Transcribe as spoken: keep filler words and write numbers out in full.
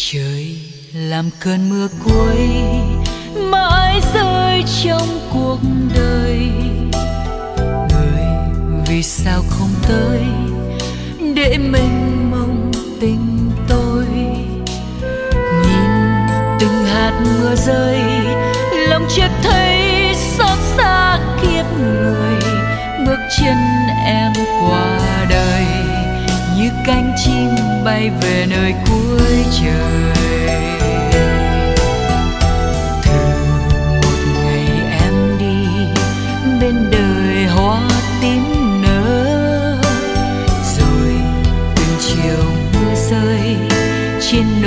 Trời làm cơn mưa cuối mãi rơi trong cuộc đời người, vì sao không tới để mênh mông tình tôi. Nhìn từng hạt mưa rơi, lòng chợt thấy xót xa kiếp người, bước chân em qua đời như cánh chim bay về nơi cuối trời. Từ một ngày em đi, bên đời hoa tím nở, rồi từng chiều mưa rơi trên